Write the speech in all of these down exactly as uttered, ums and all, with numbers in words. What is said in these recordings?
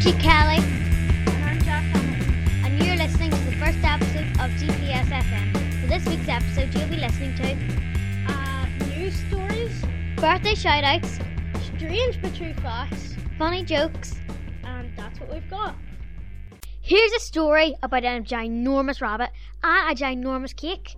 G Kelly. And I'm Jack Hamilton. And you're listening to the first episode of D P S F M. For this week's episode, you'll be listening to Uh, news stories, birthday shout-outs, strange but true facts, funny jokes. and that's what we've got. Here's a story about a ginormous rabbit and a ginormous cake.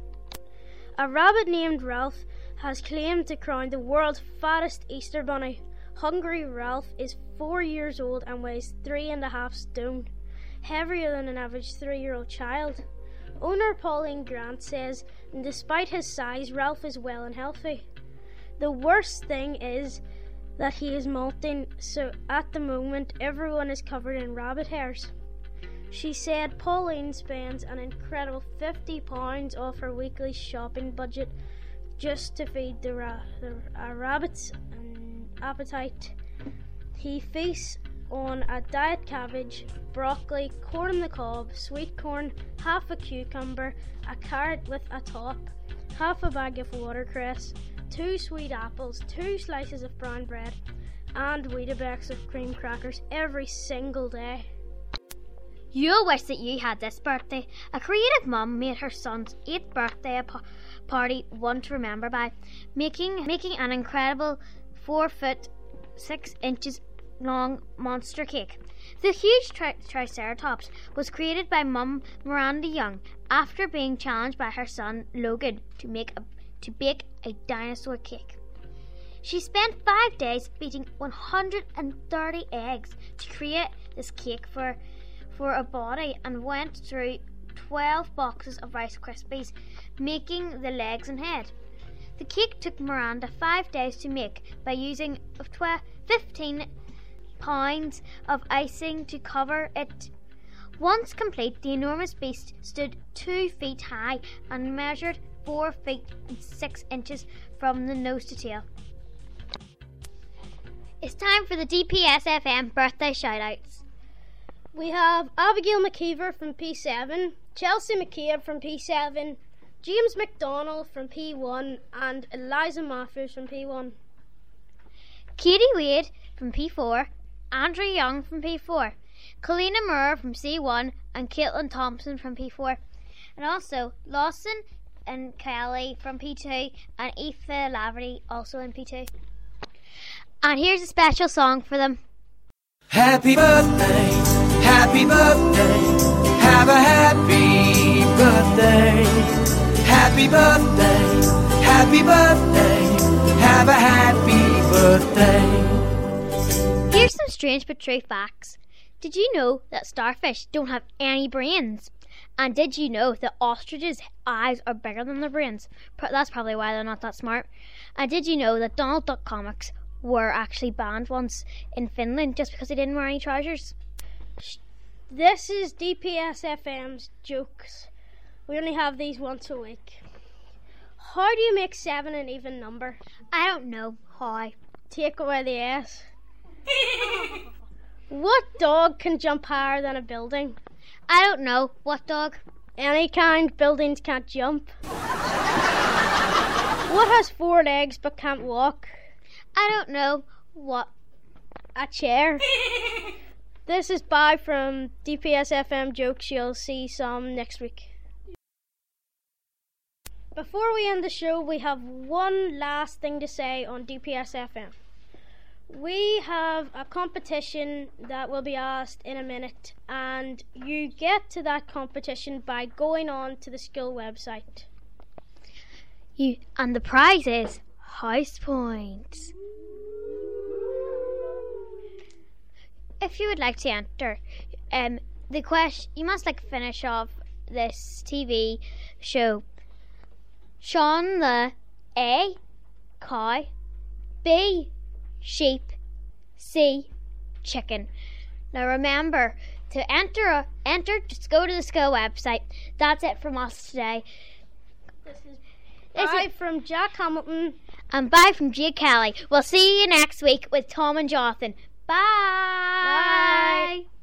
A rabbit named Ralph has claimed to crown the world's fattest Easter bunny. Hungry Ralph is four years old and weighs three and a half stone, heavier than an average three-year-old child. Owner Pauline Grant says, despite his size, Ralph is well and healthy. The worst thing is that he is molting, so at the moment everyone is covered in rabbit hairs. She said Pauline spends an incredible fifty pounds off her weekly shopping budget just to feed the, ra- the uh, rabbits an appetite. He feasts on a diet cabbage, broccoli, corn on the cob, sweet corn, half a cucumber, a carrot with a top, half a bag of watercress, two sweet apples, two slices of brown bread, and Weetabix of cream crackers every single day. You'll wish that you had this birthday. A creative mum made her son's eighth birthday a po- party one to remember by making making an incredible four foot six inches long monster cake. The huge tri- triceratops was created by mum Miranda Young after being challenged by her son Logan to make a to bake a dinosaur cake. She spent five days beating one hundred thirty eggs to create this cake for for a body and went through twelve boxes of Rice Krispies, making the legs and head. The cake took Miranda five days to make by using fifteen pounds of icing to cover it. Once complete, the enormous beast stood two feet high and measured four feet and six inches from the nose to tail. It's time for the D P S F M birthday shoutouts. We have Abigail McKeever from P seven, Chelsea McCabe from P seven, James McDonald from P one, and Eliza Matthews from P one. Katie Wade from P four, Andrew Young from P four, Colleen Moore from C one, and Caitlin Thompson from P four. And also Lawson and Kelly from P two, and Aoife Laverty also in P two. And here's a special song for them. Happy birthday, happy birthday, have a happy birthday. Happy birthday, happy birthday, have a happy birthday. Here's some strange but true facts. Did you know that starfish don't have any brains? And did you know that ostriches' eyes are bigger than their brains? That's probably why they're not that smart. And did you know that Donald Duck comics were actually banned once in Finland just because they didn't wear any trousers? This is D P S F M's jokes. We only have these once a week. How do you make seven an even number? I don't know how. Take away the S. What dog can jump higher than a building? I don't know. What dog? Any kind. Buildings can't jump. What has four legs but can't walk? I don't know. What? A chair. This is bye from D P S F M jokes. You'll see some next week. Before we end the show, we have one last thing to say on D P S F M. We have a competition that will be asked in a minute, and you get to that competition by going on to the school website. You and the prize is house points. If you would like to enter, um, the question you must like finish off this T V show. Sean the A, cow, B, sheep, C, chicken. Now remember to enter. Enter. Just go to the school website. That's it from us today. This is This bye is- from Jack Hamilton. And bye from G Kelly. We'll see you next week with Tom and Jonathan. Bye. Bye.